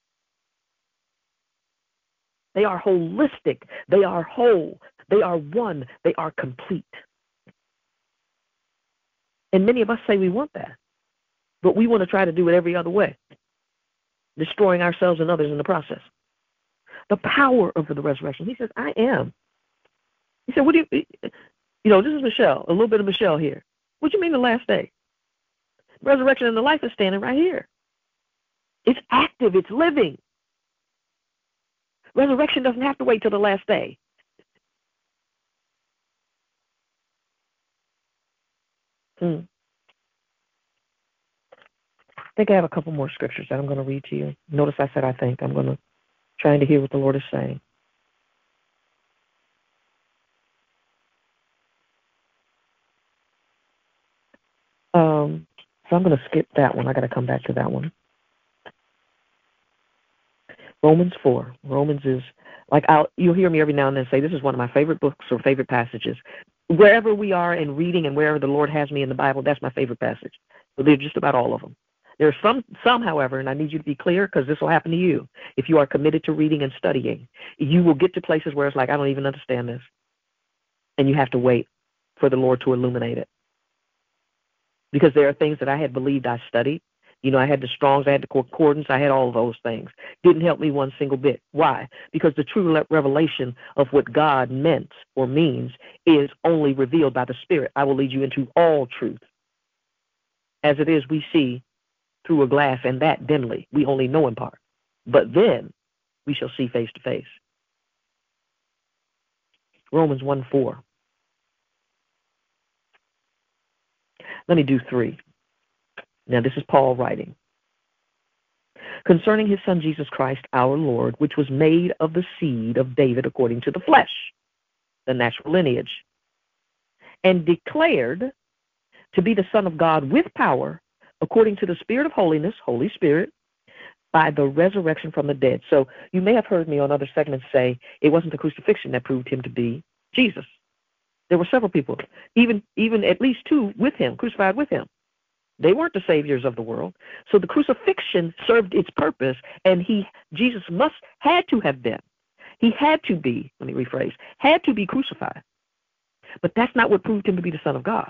They are holistic. They are whole. They are one. They are complete. And many of us say we want that, but we want to try to do it every other way, destroying ourselves and others in the process. The power of the resurrection. He says, I am. He said, what do you, you know, this is Michelle, a little bit of Michelle here. What do you mean the last day? Resurrection and the life is standing right here. It's active. It's living. Resurrection doesn't have to wait till the last day. Hmm. I think I have a couple more scriptures that I'm going to read to you. Notice I said I think. I'm going to trying to hear what the Lord is saying. Um, so I'm going to skip that one. I got to come back to that one. Romans four. Romans is like I'll, you'll hear me every now and then say this is one of my favorite books or favorite passages. Wherever we are in reading and wherever the Lord has me in the Bible, that's my favorite passage. So they're just about all of them. There are some, some, however, and I need you to be clear because this will happen to you. If you are committed to reading and studying, you will get to places where it's like, I don't even understand this. And you have to wait for the Lord to illuminate it. Because there are things that I had believed I studied. You know, I had the Strongs, I had the Concordance, I had all of those things. Didn't help me one single bit. Why? Because the true revelation of what God meant or means is only revealed by the Spirit. I will lead you into all truth. As it is, we see through a glass, and that dimly. We only know in part. But then we shall see face to face. Romans one four. Let me do three. Now, this is Paul writing. Concerning his Son, Jesus Christ, our Lord, which was made of the seed of David according to the flesh, the natural lineage, and declared to be the Son of God with power, according to the Spirit of holiness, Holy Spirit, by the resurrection from the dead. So you may have heard me on other segments say it wasn't the crucifixion that proved him to be Jesus. There were several people, even even at least two with him, crucified with him. They weren't the saviors of the world. So the crucifixion served its purpose, and he, Jesus must, had to have been. He had to be, let me rephrase, had to be crucified. But that's not what proved him to be the Son of God.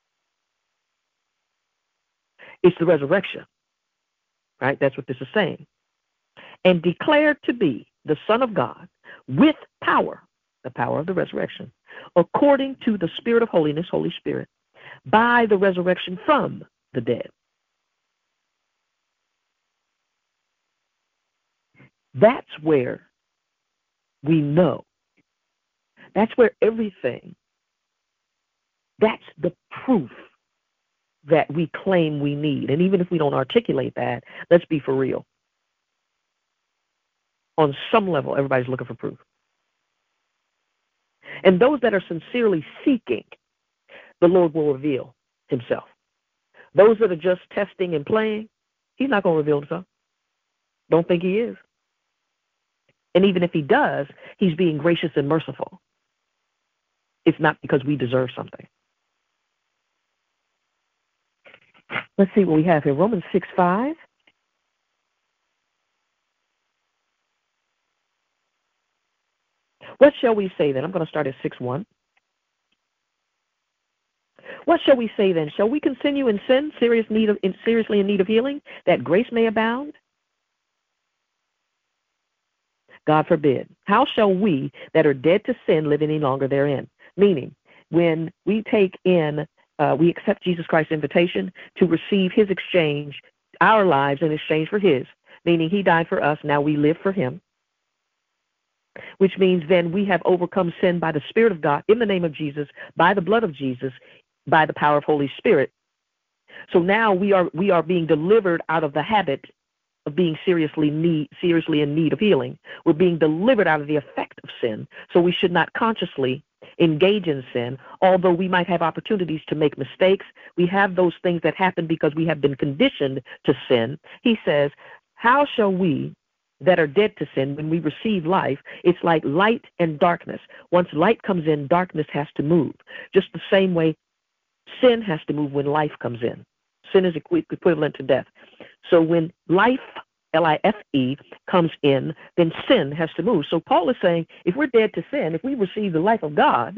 It's the resurrection, right? That's what this is saying. And declared to be the Son of God with power, the power of the resurrection, according to the Spirit of holiness, Holy Spirit, by the resurrection from the dead. That's where we know. That's where everything, that's the proof that we claim we need. And even if we don't articulate that, let's be for real. On some level, everybody's looking for proof. And those that are sincerely seeking, the Lord will reveal himself. Those that are just testing and playing, he's not going to reveal himself. Don't think he is. And even if he does, he's being gracious and merciful. It's not because we deserve something. Let's see what we have here. Romans six five. What shall we say then? I'm going to start at six one. What shall we say then? Shall we continue in sin, serious need of, in, seriously in need of healing, that grace may abound? God forbid. How shall we that are dead to sin live any longer therein? Meaning, when we take in, uh, we accept Jesus Christ's invitation to receive his exchange, our lives in exchange for his, meaning he died for us, now we live for him. Which means then we have overcome sin by the Spirit of God, in the name of Jesus, by the blood of Jesus, by the power of Holy Spirit. So now we are we are being delivered out of the habit of being seriously need seriously in need of healing. We're being delivered out of the effect of sin. So we should not consciously engage in sin, although we might have opportunities to make mistakes. We have those things that happen because we have been conditioned to sin. He says, how shall we that are dead to sin, when we receive life, it's like light and darkness. Once light comes in, darkness has to move. Just the same way sin has to move when life comes in. Sin is equi- equivalent to death. So when life, L I F E, comes in, then sin has to move. So Paul is saying, if we're dead to sin, if we receive the life of God,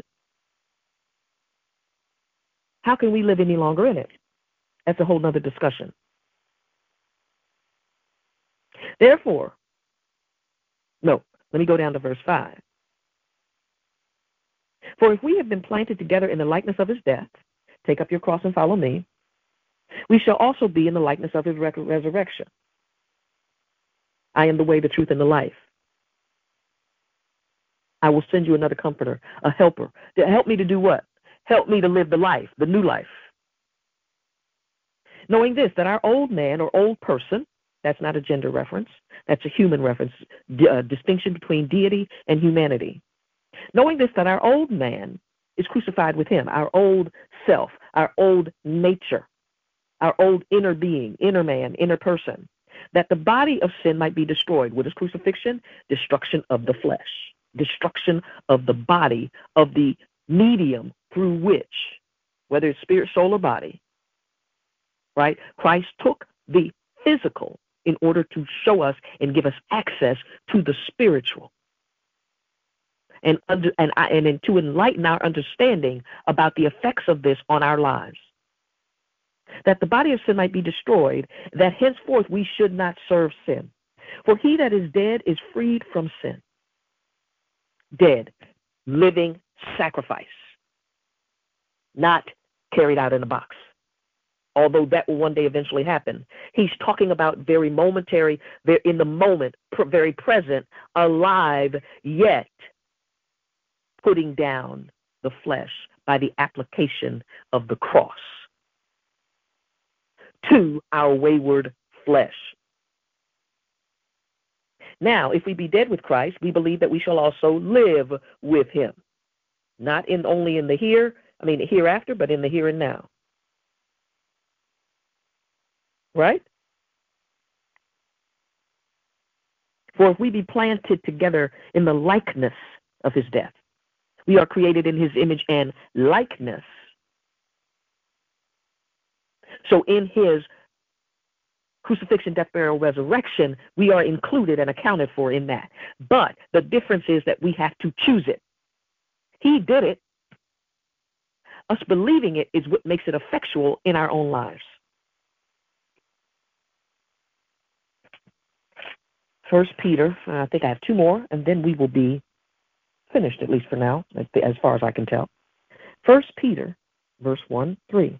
how can we live any longer in it? That's a whole nother discussion. Therefore, no, let me go down to verse five. For if we have been planted together in the likeness of his death, take up your cross and follow me, we shall also be in the likeness of his resurrection. I am the way, the truth, and the life. I will send you another comforter, a helper, to help me to do what? Help me to live the life, the new life. Knowing this, that our old man or old person, that's not a gender reference, that's a human reference, uh, distinction between deity and humanity. Knowing this, that our old man is crucified with him, our old self, our old nature, our old inner being, inner man, inner person, that the body of sin might be destroyed. What is crucifixion? Destruction of the flesh, destruction of the body, of the medium through which, whether it's spirit, soul, or body, right? Christ took the physical in order to show us and give us access to the spiritual, and under, and and to enlighten our understanding about the effects of this on our lives. That the body of sin might be destroyed, that henceforth we should not serve sin. For he that is dead is freed from sin. Dead, living sacrifice, not carried out in a box. Although that will one day eventually happen. He's talking about very momentary, in the moment, very present, alive, yet putting down the flesh by the application of the cross to our wayward flesh. Now, if we be dead with Christ, we believe that we shall also live with him. Not in only in the here, I mean the hereafter, but in the here and now. Right? For if we be planted together in the likeness of his death, we are created in his image and likeness. So in his crucifixion, death, burial, resurrection, we are included and accounted for in that. But the difference is that we have to choose it. He did it. Us believing it is what makes it effectual in our own lives. First Peter, I think I have two more, and then we will be finished, at least for now, as far as I can tell. First Peter, verse one, three.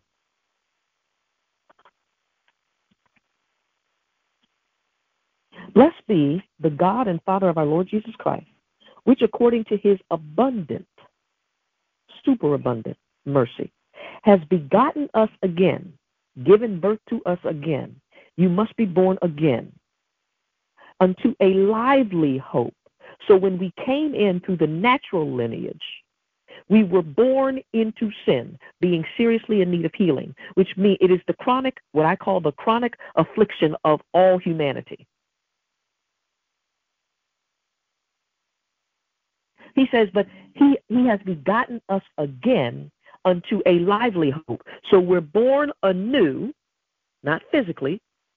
Blessed be the God and Father of our Lord Jesus Christ, which according to his abundant, superabundant mercy, has begotten us again, given birth to us again. You must be born again unto a lively hope. So when we came in through the natural lineage, we were born into sin, being seriously in need of healing, which means it is the chronic, what I call the chronic affliction of all humanity. He says, but he, he has begotten us again unto a lively hope. So we're born anew, not physically.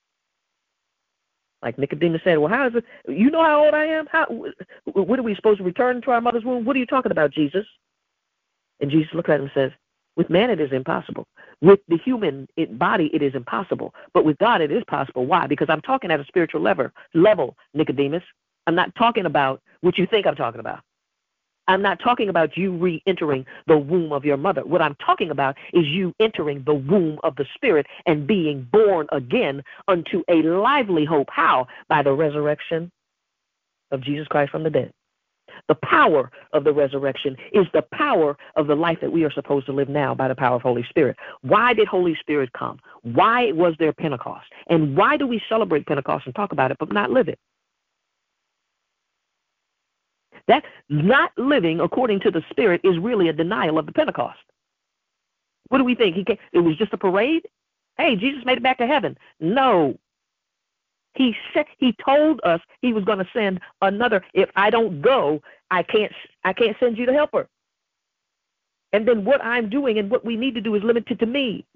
Like Nicodemus said, well, how is it? You know how old I am? How? What are we supposed to return to our mother's womb? What are you talking about, Jesus? And Jesus looked at him and says, with man it is impossible. With the human body it is impossible. But with God it is possible. Why? Because I'm talking at a spiritual level, level, Nicodemus. I'm not talking about what you think I'm talking about. I'm not talking about you re-entering the womb of your mother. What I'm talking about is you entering the womb of the Spirit and being born again unto a lively hope. How? By the resurrection of Jesus Christ from the dead. The power of the resurrection is the power of the life that we are supposed to live now by the power of Holy Spirit. Why did Holy Spirit come? Why was there Pentecost? And why do we celebrate Pentecost and talk about it but not live it? That not living according to the Spirit is really a denial of the Pentecost. What do we think? He came, it was just a parade? Hey, Jesus made it back to heaven. No. He said, he told us he was going to send another. If I don't go, I can't I can't send you the helper. And then what I'm doing and what we need to do is limited to me.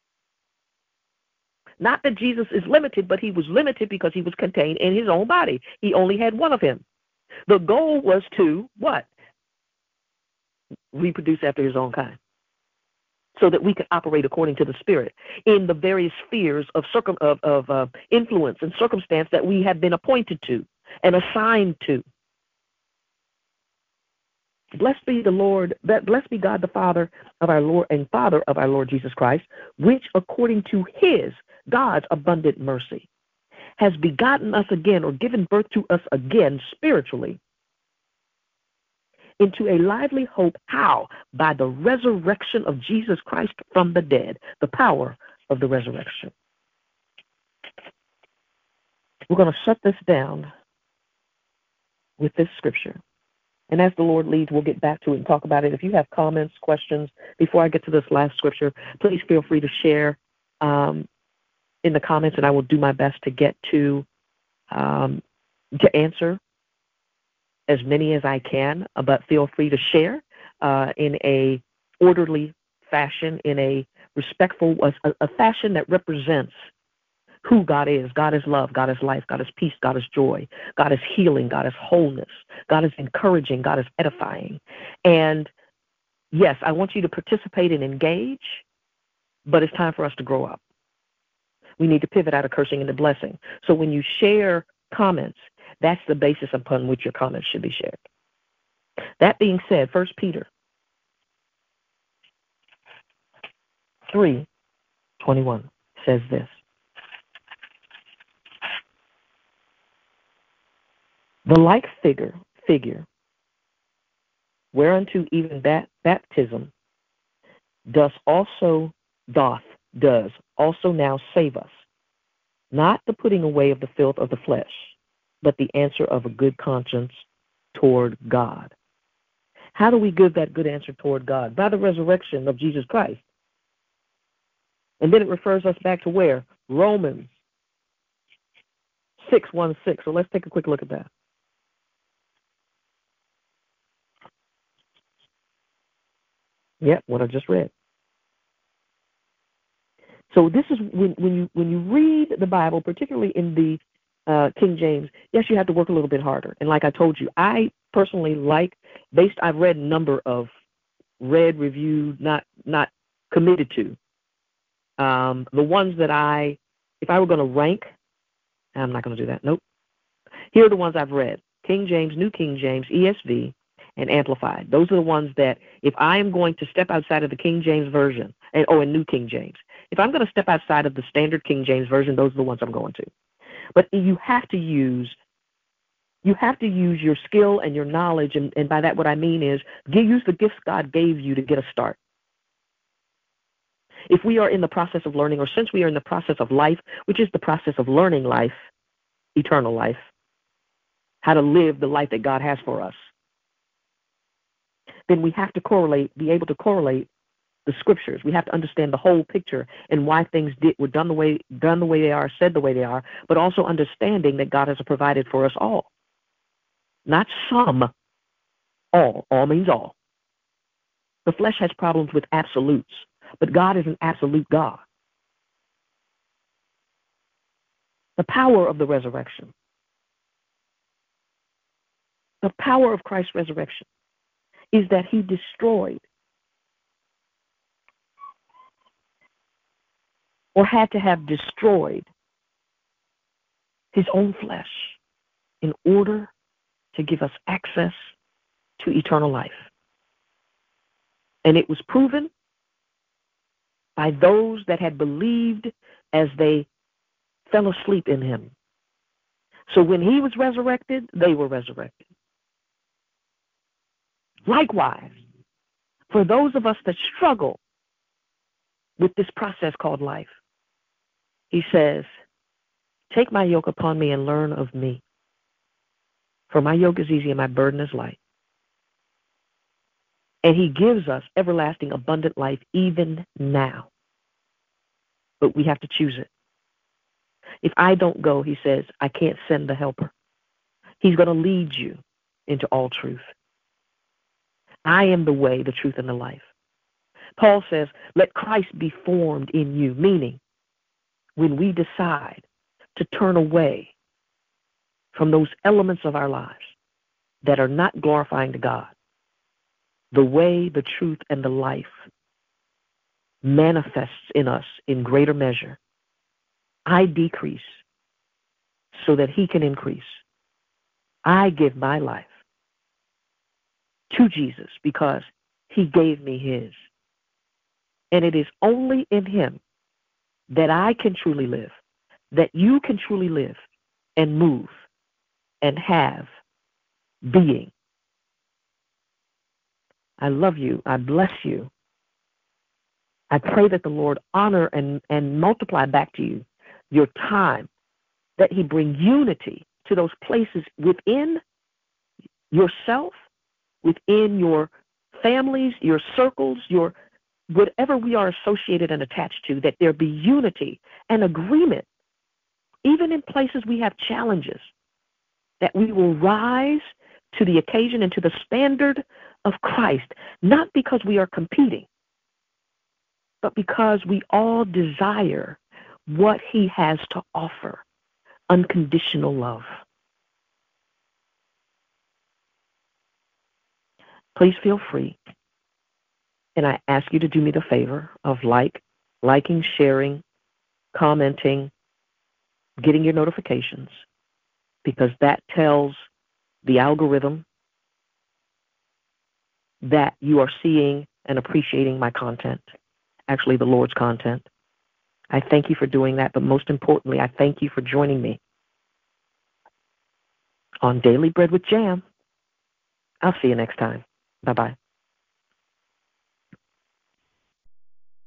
Not that Jesus is limited, but he was limited because he was contained in his own body. He only had one of him. The goal was to what? Reproduce after his own kind, so that we could operate according to the Spirit in the various spheres of circum of, of uh, influence and circumstance that we have been appointed to and assigned to. Blessed be the Lord, blessed be God the Father of our Lord and Father of our Lord Jesus Christ, which according to his, God's abundant mercy, has begotten us again or given birth to us again spiritually into a lively hope. How? By the resurrection of Jesus Christ from the dead, the power of the resurrection. We're going to shut this down with this scripture. And as the Lord leads, we'll get back to it and talk about it. If you have comments, questions, before I get to this last scripture, please feel free to share um, in the comments, and I will do my best to get to um, to answer as many as I can. But feel free to share uh, in a orderly fashion, in a respectful, a, a fashion that represents who God is. God is love. God is life. God is peace. God is joy. God is healing. God is wholeness. God is encouraging. God is edifying. And yes, I want you to participate and engage, but it's time for us to grow up. We need to pivot out of cursing into blessing. So when you share comments, that's the basis upon which your comments should be shared. That being said, First Peter three twenty-one says this. The like figure, figure, whereunto even that baptism does also, doth, does also now save us, not the putting away of the filth of the flesh, but the answer of a good conscience toward God. How do we give that good answer toward God? By the resurrection of Jesus Christ. And then it refers us back to where? Romans six one six. So let's take a quick look at that. Yep, what I just read. So this is when, when you when you read the Bible, particularly in the uh, King James, yes, you have to work a little bit harder. And like I told you, I personally like, based, I've read a number of, read, reviewed, not not committed to. Um, the ones that I, if I were going to rank, I'm not going to do that. Nope. Here are the ones I've read: King James, New King James, E S V, and Amplified. Those are the ones that if I am going to step outside of the King James Version, and oh, and New King James, if I'm going to step outside of the standard King James Version, those are the ones I'm going to. But you have to use, you have to use your skill and your knowledge, and, and by that what I mean is, use the gifts God gave you to get a start. If we are in the process of learning, or since we are in the process of life, which is the process of learning life, eternal life, how to live the life that God has for us, then we have to correlate, be able to correlate the scriptures. We have to understand the whole picture and why things did, were done the way done the way they are, said the way they are, but also understanding that God has provided for us all. Not some, all. All means all. The flesh has problems with absolutes, but God is an absolute God. The power of the resurrection. The power of Christ's resurrection is that he destroyed or had to have destroyed his own flesh in order to give us access to eternal life. And it was proven by those that had believed as they fell asleep in him. So when he was resurrected, they were resurrected. Likewise, for those of us that struggle with this process called life, he says, take my yoke upon me and learn of me. For my yoke is easy and my burden is light. And he gives us everlasting abundant life even now. But we have to choose it. If I don't go, he says, I can't send the helper. He's going to lead you into all truth. I am the way, the truth, and the life. Paul says, let Christ be formed in you, meaning when we decide to turn away from those elements of our lives that are not glorifying to God, the way, the truth, and the life manifests in us in greater measure. I decrease so that he can increase. I give my life to Jesus because he gave me his. And it is only in him that I can truly live, that you can truly live and move and have being. I love you. I bless you. I pray that the Lord honor and, and multiply back to you your time, that he bring unity to those places within yourself, within your families, your circles, your whatever we are associated and attached to, that there be unity and agreement, even in places we have challenges, that we will rise to the occasion and to the standard of Christ, not because we are competing, but because we all desire what he has to offer, unconditional love. Please feel free. And I ask you to do me the favor of like, liking, sharing, commenting, getting your notifications, because that tells the algorithm that you are seeing and appreciating my content, actually the Lord's content. I thank you for doing that, but most importantly, I thank you for joining me on Daily Bread with Jam. I'll see you next time. Bye-bye.